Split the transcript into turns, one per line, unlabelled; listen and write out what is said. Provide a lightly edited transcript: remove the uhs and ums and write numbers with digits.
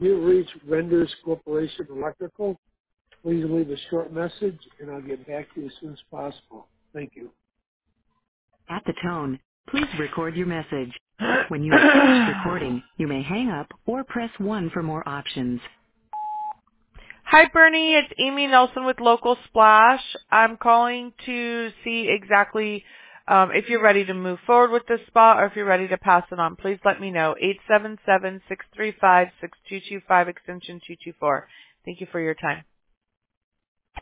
you reach Renders Corporation Electrical, please leave a short message, and I'll get back to you as soon as possible. Thank you.
At the tone, please record your message. When you have finished recording, you may hang up or press 1 for more options.
Hi, Bernie. It's Amy Nelson with Local Splash. I'm calling to see exactly if you're ready to move forward with this spot or if you're ready to pass it on. Please let me know. 877-635-6225 extension 224. Thank you for your time.